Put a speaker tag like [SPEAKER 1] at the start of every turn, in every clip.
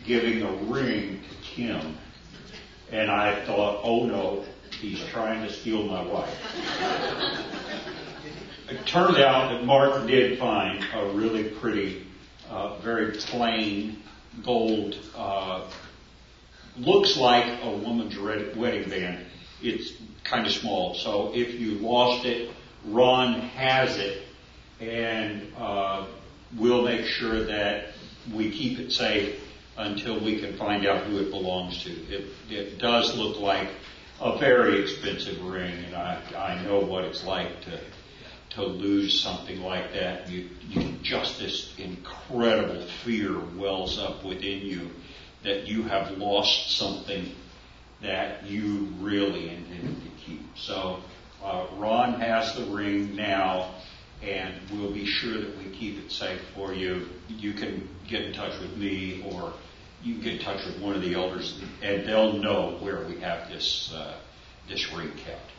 [SPEAKER 1] giving a ring to Kim. And I thought, oh no, he's trying to steal my wife. It turned out that Mark did find a really pretty, very plain gold, looks like a woman's wedding band. It's kind of small, so if you lost it, Ron has it, and we'll make sure that we keep it safe until we can find out who it belongs to. It does look like a very expensive ring, and I know what it's like to lose something like that. You just, this incredible fear wells up within you that you have lost something that you really intended to keep. So Ron has the ring now, and we'll be sure that we keep it safe for you. You can get in touch with me, or you can get in touch with one of the elders, and they'll know where we have this ring kept.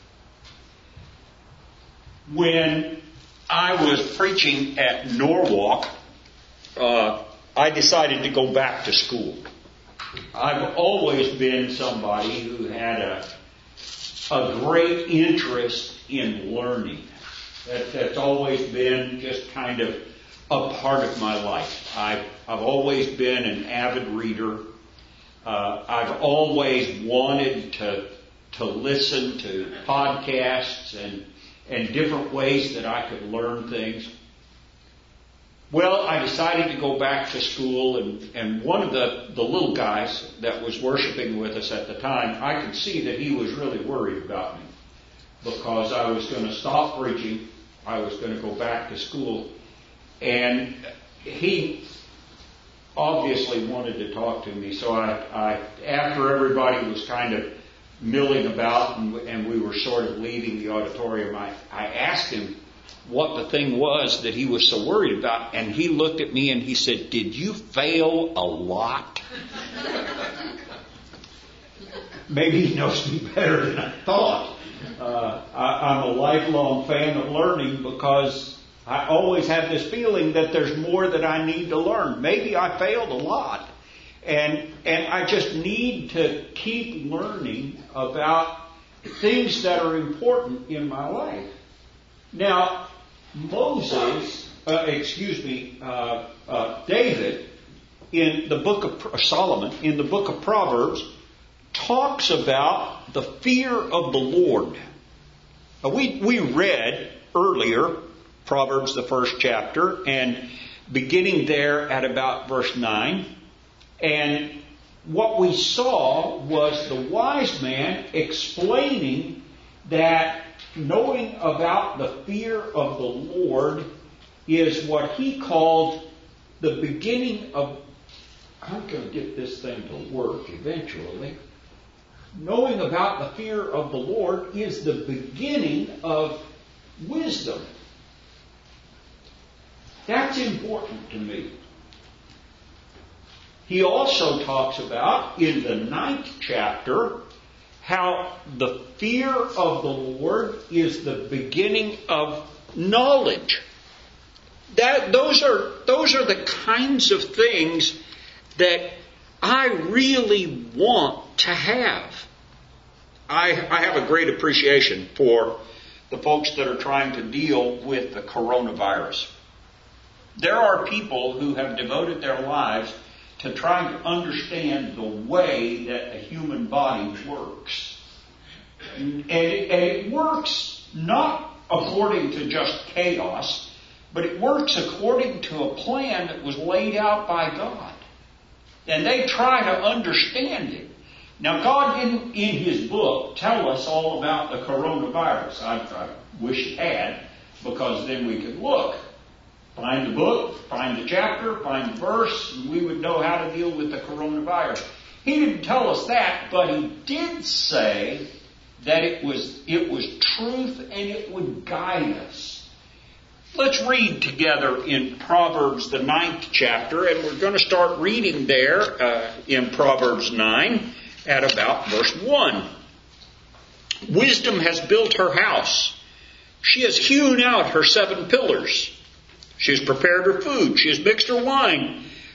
[SPEAKER 1] When I was preaching at Norwalk, I decided to go back to school. I've always been somebody who had a great interest in learning. That's always been just kind of a part of my life. I've always been an avid reader. I've always wanted to listen to podcasts and different ways that I could learn things. Well, I decided to go back to school, and one of the little guys that was worshiping with us at the time, I could see that he was really worried about me because I was going to stop preaching. I was going to go back to school, and he obviously wanted to talk to me. So I after everybody was kind of milling about and we were sort of leaving the auditorium, I asked him what the thing was that he was so worried about, and he looked at me and he said, "Did you fail a lot?" Maybe he knows me better than I thought. I'm a lifelong fan of learning because I always have this feeling that there's more that I need to learn. Maybe I failed a lot, and I just need to keep learning about things that are important in my life. Now, David, in the book of Solomon, in the book of Proverbs, talks about the fear of the Lord. We read earlier Proverbs, the first chapter, and beginning there at about verse 9, and what we saw was the wise man explaining that knowing about the fear of the Lord is what he called the beginning of... I'm going to get this thing to work eventually. Knowing about the fear of the Lord is the beginning of wisdom. That's important to me. He also talks about, in the 9th chapter, how the fear of the Lord is the beginning of knowledge. Those are the kinds of things that I really want to have. I have a great appreciation for the folks that are trying to deal with the coronavirus. There are people who have devoted their lives to trying to understand the way that the human body works. And it works not according to just chaos, but it works according to a plan that was laid out by God. And they try to understand it. Now, God didn't, in His book, tell us all about the coronavirus. I wish He had, because then we could look. Find the book, find the chapter, find the verse, and we would know how to deal with the coronavirus. He didn't tell us that, but He did say that it was truth and it would guide us. Let's read together in Proverbs, the 9th chapter, and we're going to start reading there in Proverbs 9 at about verse 1. Wisdom has built her house. She has hewn out her 7 pillars. She has prepared her food. She has mixed her wine.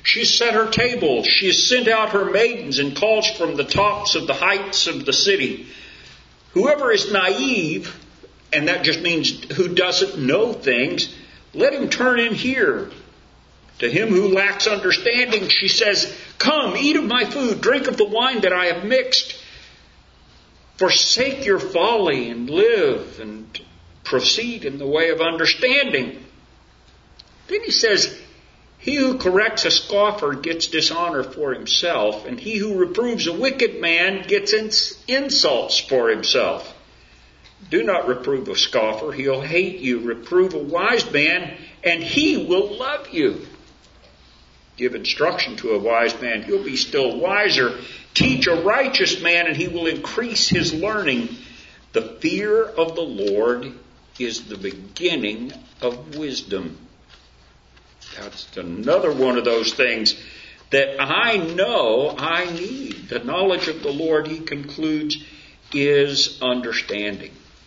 [SPEAKER 1] She set her table. She has sent out her maidens and calls from the tops of the heights of the city. Whoever is naive, and that just means who doesn't know things, let him turn in here. To him who lacks understanding, she says, come, eat of my food, drink of the wine that I have mixed. Forsake your folly and live and proceed in the way of understanding. Then he says, he who corrects a scoffer gets dishonor for himself, and he who reproves a wicked man gets insults for himself. Do not reprove a scoffer, he'll hate you. Reprove a wise man, and he will love you. Give instruction to a wise man, he'll be still wiser. Teach a righteous man, and he will increase his learning. The fear of the Lord is the beginning of wisdom. That's another one of those things that I know I need. The knowledge of the Lord, he concludes, is understanding.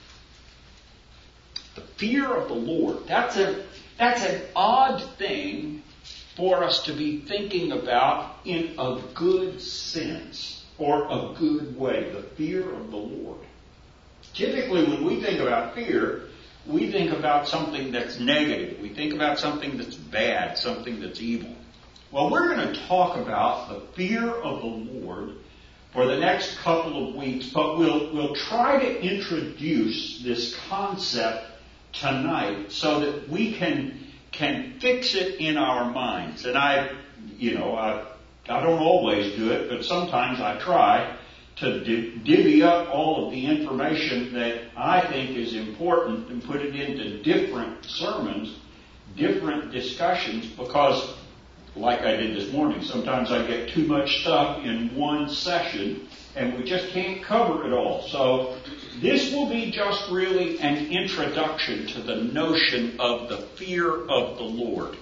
[SPEAKER 1] The fear of the Lord. That's an odd thing for us to be thinking about in a good sense or a good way. The fear of the Lord. Typically, when we think about fear, we think about something that's negative. We think about something that's bad, something that's evil. Well, we're going to talk about the fear of the Lord for the next couple of weeks, but we'll try to introduce this concept tonight so that we can fix it in our minds. And I don't always do it, but sometimes I try to divvy up all of the information that I think is important and put it into different sermons, different discussions, because like I did this morning, sometimes I get too much stuff in one session and we just can't cover it all. So this will be just really an introduction to the notion of the fear of the Lord.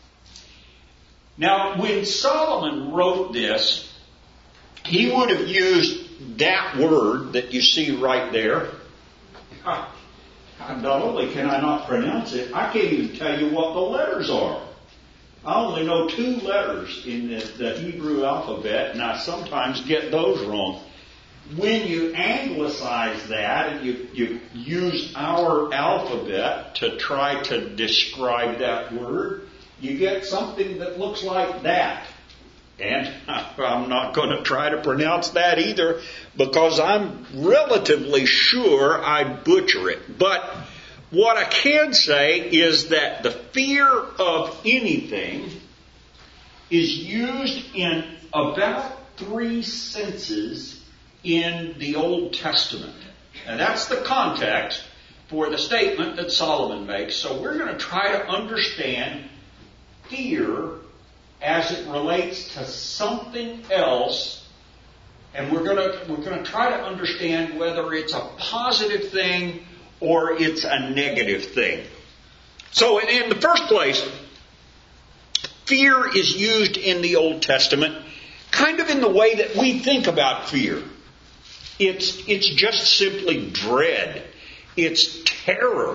[SPEAKER 1] Now, when Solomon wrote this, he would have used that word that you see right there. Not only can I not pronounce it, I can't even tell you what the letters are. I only know 2 letters in the Hebrew alphabet, and I sometimes get those wrong. When you anglicize that and you use our alphabet to try to describe that word, you get something that looks like that. And I'm not going to try to pronounce that either because I'm relatively sure I butcher it. But what I can say is that the fear of anything is used in about 3 senses in the Old Testament. And that's the context for the statement that Solomon makes. So we're going to try to understand fear as it relates to something else, and we're going to try to understand whether it's a positive thing or it's a negative thing. So in the first place, fear is used in the Old Testament kind of in the way that we think about fear. It's just simply dread. It's terror.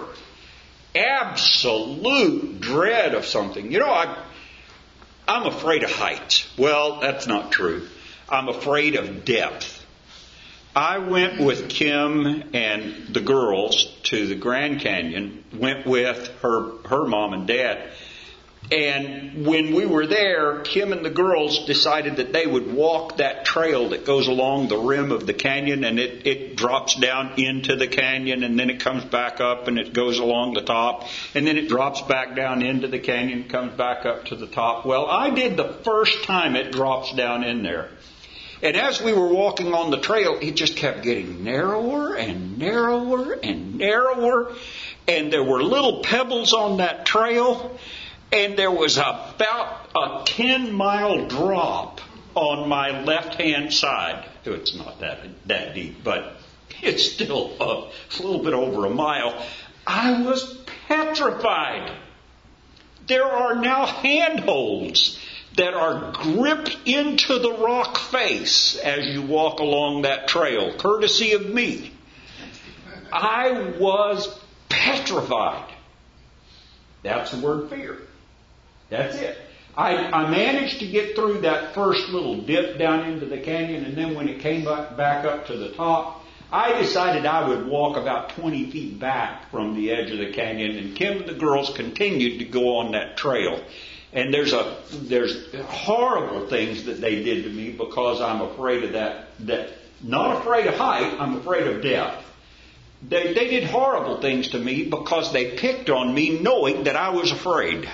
[SPEAKER 1] Absolute dread of something. You know, I'm afraid of heights. Well, that's not true. I'm afraid of depth. I went with Kim and the girls to the Grand Canyon, went with her mom and dad. And when we were there, Kim and the girls decided that they would walk that trail that goes along the rim of the canyon, and it drops down into the canyon, and then it comes back up and it goes along the top, and then it drops back down into the canyon, comes back up to the top. Well, I did the first time it drops down in there. And as we were walking on the trail, it just kept getting narrower and narrower and narrower. And there were little pebbles on that trail. And there was about a 10-mile drop on my left-hand side. It's not that deep, but it's still a little bit over a mile. I was petrified. There are now handholds that are gripped into the rock face as you walk along that trail, courtesy of me. I was petrified. That's the word fear. That's it. I managed to get through that first little dip down into the canyon, and then when it came back up to the top, I decided I would walk about 20 feet back from the edge of the canyon, and Kim and the girls continued to go on that trail. And there's horrible things that they did to me because I'm afraid of that. Not afraid of height, I'm afraid of death. They did horrible things to me because they picked on me knowing that I was afraid.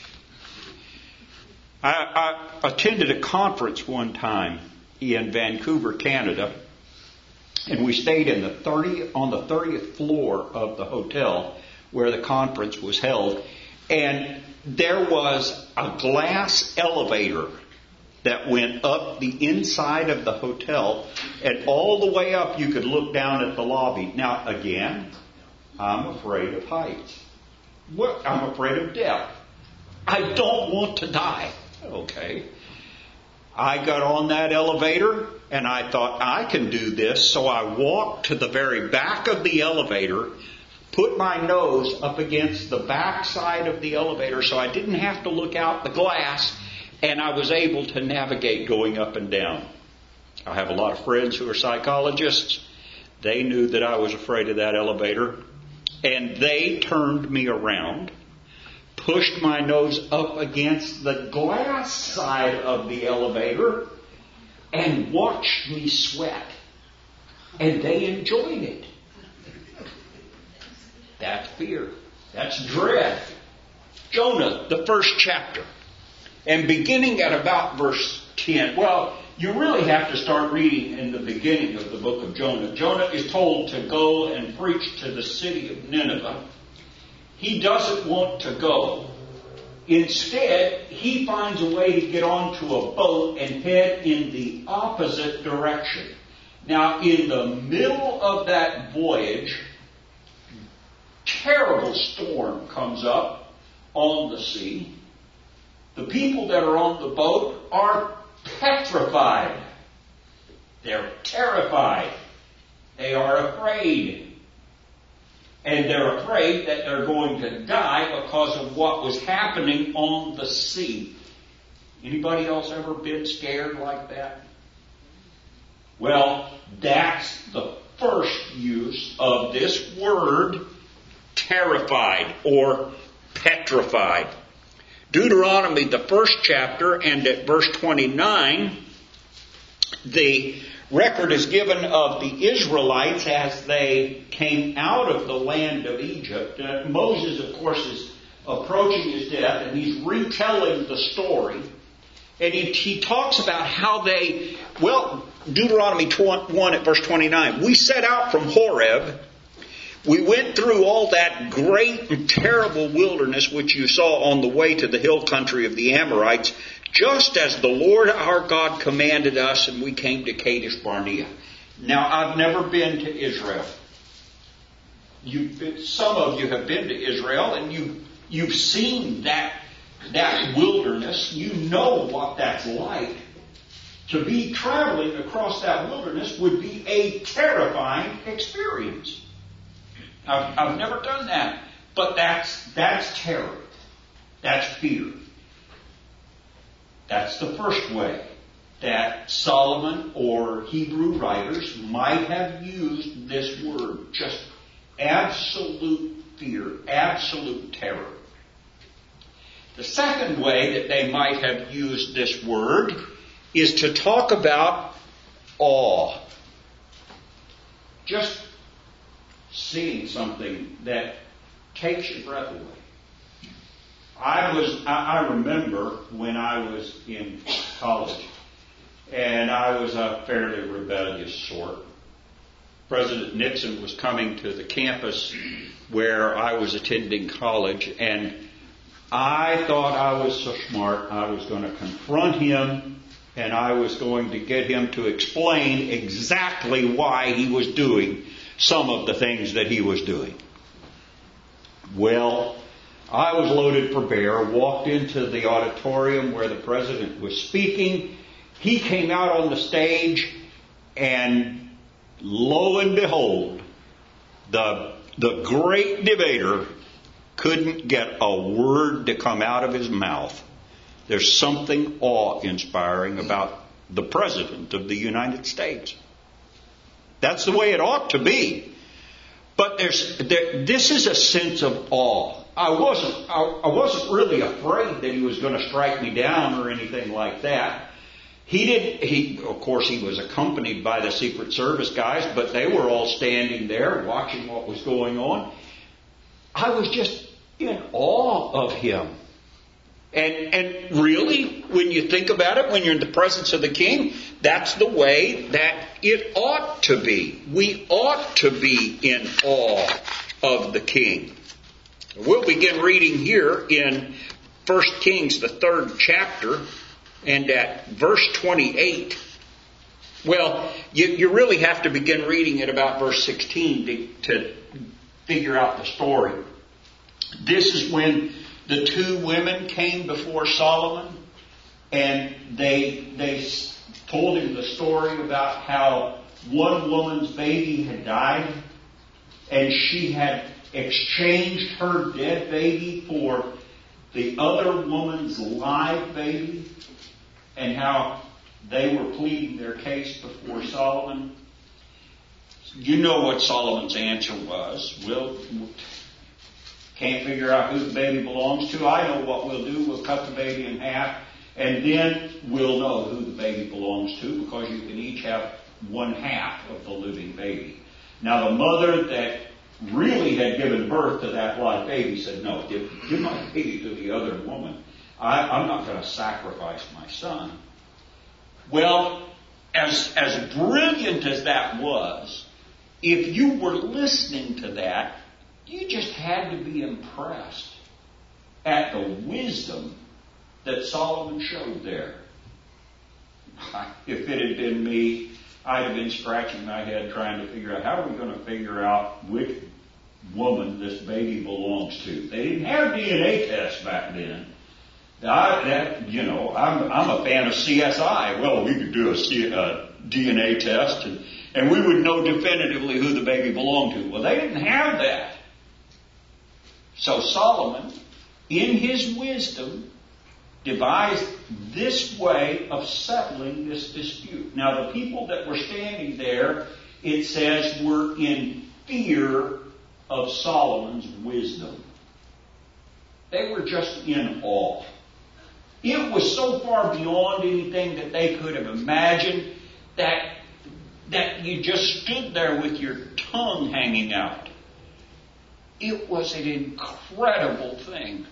[SPEAKER 1] I attended a conference one time in Vancouver, Canada, and we stayed on the 30th floor of the hotel where the conference was held, and there was a glass elevator that went up the inside of the hotel, and all the way up you could look down at the lobby. Now, again, I'm afraid of heights. I'm afraid of death. I don't want to die. Okay. I got on that elevator, and I thought, I can do this, so I walked to the very back of the elevator, put my nose up against the back side of the elevator so I didn't have to look out the glass, and I was able to navigate going up and down. I have a lot of friends who are psychologists. They knew that I was afraid of that elevator, and they turned me around, pushed my nose up against the glass side of the elevator, and watched me sweat. And they enjoyed it. That's fear. That's dread. Jonah, the first chapter. And beginning at about verse 10. Well, you really have to start reading in the beginning of the book of Jonah. Jonah is told to go and preach to the city of Nineveh. He doesn't want to go. Instead, he finds a way to get onto a boat and head in the opposite direction. Now, in the middle of that voyage, terrible storm comes up on the sea. The people that are on the boat are petrified. They're terrified. They are afraid. And they're afraid that they're going to die because of what was happening on the sea. Anybody else ever been scared like that? Well, that's the first use of this word, terrified or petrified. Deuteronomy, the first chapter, and at verse 29, the record is given of the Israelites as they came out of the land of Egypt. Moses, of course, is approaching his death, and he's retelling the story. And he talks about how they, Deuteronomy 1 at verse 29, we set out from Horeb. We went through all that great and terrible wilderness which you saw on the way to the hill country of the Amorites, just as the Lord our God commanded us, and we came to Kadesh Barnea. Now, I've never been to Israel. Some of you have been to Israel, and you've seen that wilderness. You know what that's like. To be traveling across that wilderness would be a terrifying experience. I've never done that, but that's terror. That's fear. That's the first way that Solomon or Hebrew writers might have used this word. Just absolute fear, absolute terror. The second way that they might have used this word is to talk about awe. Just seeing something that takes your breath away. I remember when I was in college, and I was a fairly rebellious sort. President Nixon was coming to the campus where I was attending college, and I thought I was so smart I was going to confront him, and I was going to get him to explain exactly why he was doing some of the things that he was doing. Well, I was loaded for bear, walked into the auditorium where the president was speaking. He came out on the stage, and lo and behold, the great debater couldn't get a word to come out of his mouth. There's something awe-inspiring about the President of the United States. That's the way it ought to be. But this is a sense of awe. I wasn't really afraid that he was going to strike me down or anything like that. Of course, he was accompanied by the Secret Service guys, but they were all standing there watching what was going on. I was just in awe of him. And really, when you think about it, when you're in the presence of the King, that's the way that it ought to be. We ought to be in awe of the King. We'll begin reading here in 1 Kings, the 3rd chapter, and at verse 28. Well, you really have to begin reading at about verse 16 to figure out the story. This is when the two women came before Solomon, and they told him the story about how one woman's baby had died, and she had exchanged her dead baby for the other woman's live baby, and how they were pleading their case before Solomon. You know what Solomon's answer was. We'll can't figure out who the baby belongs to. I know what we'll do. We'll cut the baby in half, and then we'll know who the baby belongs to, because you can each have one half of the living baby. Now, the mother that really had given birth to that live baby said, no, give my baby to the other woman. I'm not going to sacrifice my son. Well, as brilliant as that was, if you were listening to that, you just had to be impressed at the wisdom that Solomon showed there. If it had been me, I'd have been scratching my head trying to figure out, how are we going to figure out which woman this baby belongs to? They didn't have DNA tests back then. I'm a fan of CSI. Well, we could do a DNA test and we would know definitively who the baby belonged to. Well, they didn't have that. So Solomon, in his wisdom, devised this way of settling this dispute. Now, the people that were standing there, it says, were in fear of Solomon's wisdom. They were just in awe. It was so far beyond anything that they could have imagined that you just stood there with your tongue hanging out. It was an incredible thing.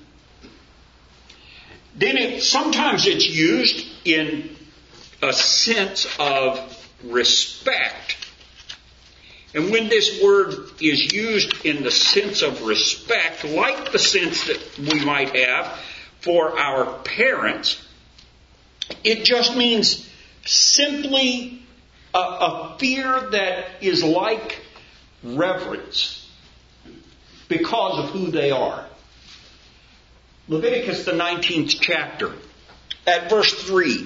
[SPEAKER 1] Then sometimes it's used in a sense of respect. And when this word is used in the sense of respect, like the sense that we might have for our parents, it just means simply a fear that is like reverence because of who they are. Leviticus, the 19th chapter, at verse 3,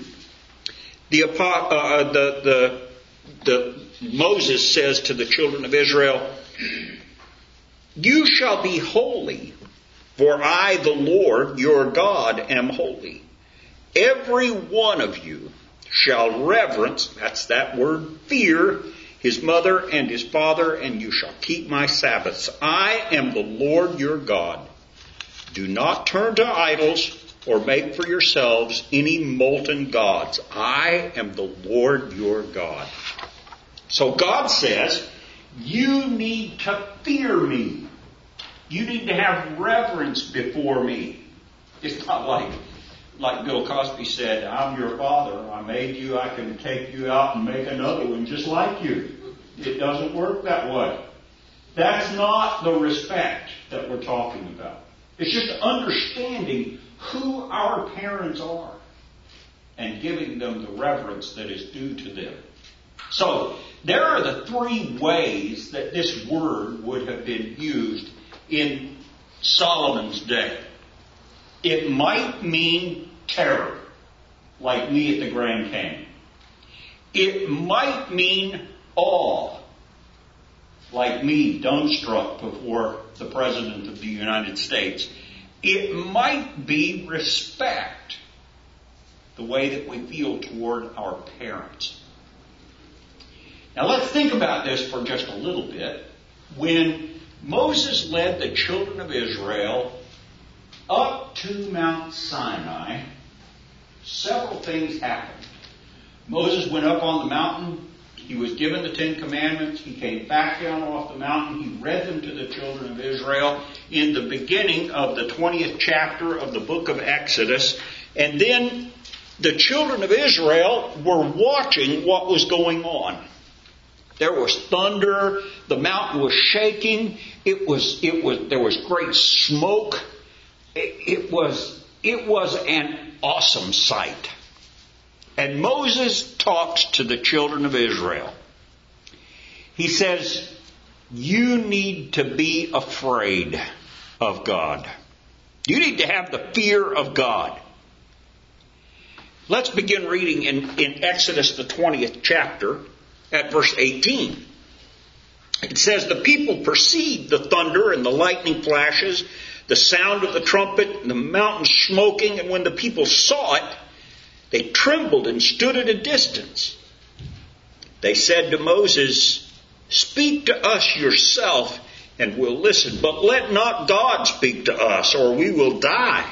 [SPEAKER 1] Moses says to the children of Israel, "You shall be holy, for I, the Lord, your God, am holy. Every one of you shall reverence," that's that word, fear, "his mother and his father, and you shall keep my Sabbaths. I am the Lord your God. Do not turn to idols or make for yourselves any molten gods. I am the Lord your God." So God says, you need to fear me. You need to have reverence before me. It's not like Bill Cosby said, "I'm your father. I made you. I can take you out and make another one just like you." It doesn't work that way. That's not the respect that we're talking about. It's just understanding who our parents are and giving them the reverence that is due to them. So, there are the three ways that this word would have been used in Solomon's day. It might mean terror, like me at the Grand Canyon. It might mean awe, like me dumbstruck before the President of the United States. It might be respect, the way that we feel toward our parents. Now let's think about this for just a little bit. When Moses led the children of Israel up to Mount Sinai, several things happened. Moses went up on the mountain. He was given the 10 Commandments. He came back down off the mountain. He read them to the children of Israel in the beginning of the 20th chapter of the book of Exodus. And then the children of Israel were watching what was going on. There was thunder. The mountain was shaking. There was great smoke. It was an awesome sight. And Moses talks to the children of Israel. He says, you need to be afraid of God. You need to have the fear of God. Let's begin reading in Exodus, the 20th chapter, at verse 18. It says, the people perceived the thunder and the lightning flashes, the sound of the trumpet, and the mountain smoking, and when the people saw it, they trembled and stood at a distance. They said to Moses, speak to us yourself, and we'll listen, but let not God speak to us, or we will die.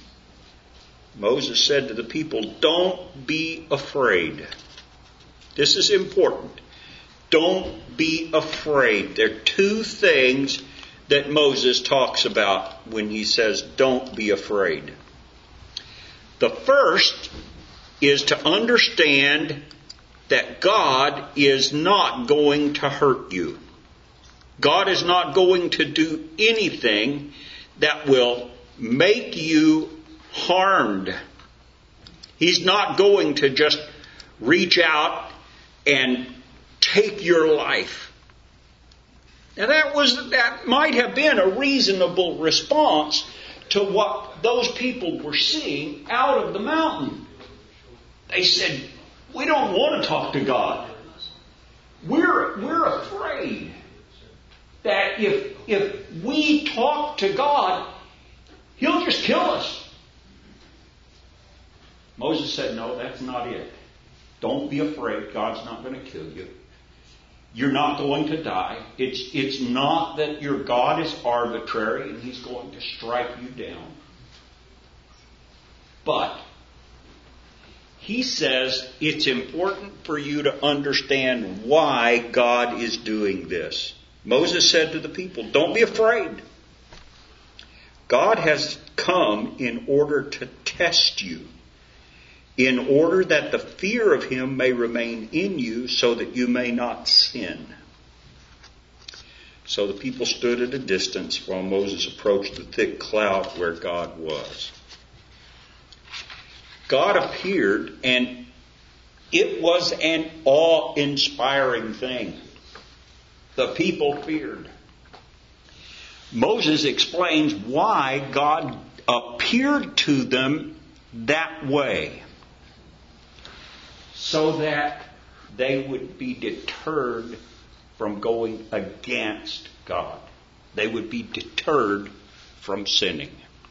[SPEAKER 1] Moses said to the people, don't be afraid. This is important. Don't be afraid. There are two things that Moses talks about when he says, don't be afraid. The first is to understand that God is not going to hurt you. God is not going to do anything that will make you harmed. He's not going to just reach out and take your life. Now that might have been a reasonable response to what those people were seeing out of the mountain. They said, we don't want to talk to God. We're afraid that if we talk to God, He'll just kill us. Moses said, no, that's not it. Don't be afraid. God's not going to kill you. You're not going to die. It's not that your God is arbitrary and He's going to strike you down. But He says it's important for you to understand why God is doing this. Moses said to the people, don't be afraid. God has come in order to test you, in order that the fear of Him may remain in you so that you may not sin. So the people stood at a distance while Moses approached the thick cloud where God was. God appeared, and it was an awe-inspiring thing. The people feared. Moses explains why God appeared to them that way, so that they would be deterred from going against God. They would be deterred from sinning.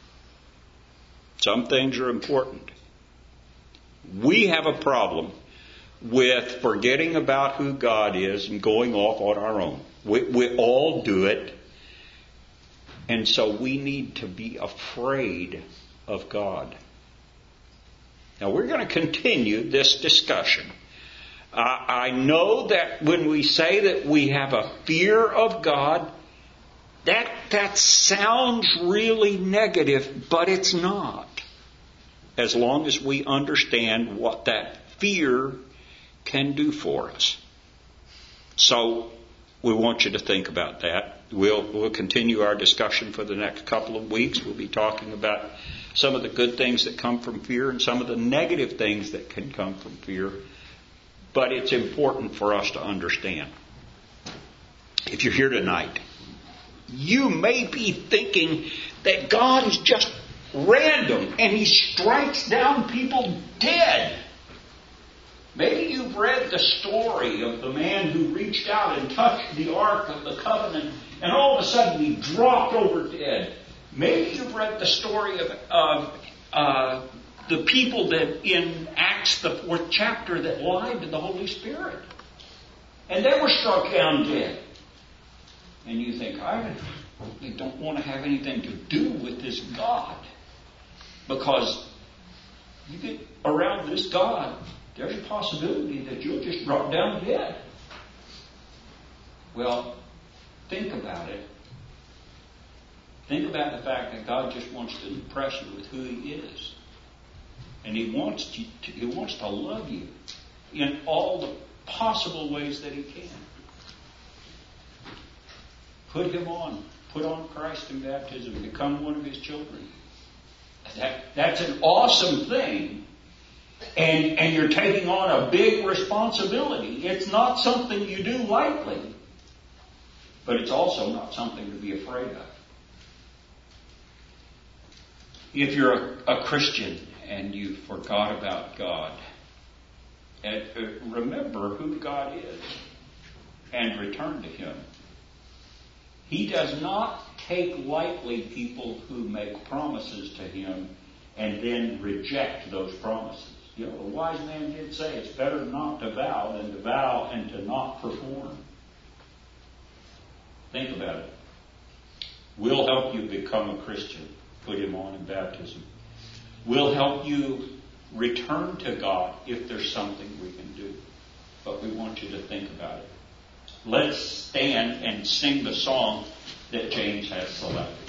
[SPEAKER 1] Some things are important. We have a problem with forgetting about who God is and going off on our own. We all do it. And so we need to be afraid of God. Now we're going to continue this discussion. I know that when we say that we have a fear of God, that sounds really negative, but it's not. As long as we understand what that fear can do for us. So we want you to think about that. We'll continue our discussion for the next couple of weeks. We'll be talking about some of the good things that come from fear and some of the negative things that can come from fear. But it's important for us to understand. If you're here tonight, you may be thinking that God is just random and He strikes down people dead. Maybe you've read the story of the man who reached out and touched the Ark of the Covenant and all of a sudden he dropped over dead. Maybe you've read the story of the people that in Acts, the 4th chapter, that lied to the Holy Spirit. And they were struck down dead. And you think, I don't want to have anything to do with this God. Because you get around this God, there's a possibility that you'll just drop down dead. Well, think about it. Think about the fact that God just wants to impress you with who He is. And He wants to love you in all the possible ways that He can. Put Him on. Put on Christ in baptism. Become one of His children. That's an awesome thing. And you're taking on a big responsibility. It's not something you do lightly. But it's also not something to be afraid of. If you're a Christian and you forgot about God, remember who God is and return to Him. He does not take lightly people who make promises to Him and then reject those promises. You know, a wise man did say it's better not to vow than to vow and to not perform. Think about it. We'll help you become a Christian. Put Him on in baptism. We'll help you return to God if there's something we can do. But we want you to think about it. Let's stand and sing the song that James has selected.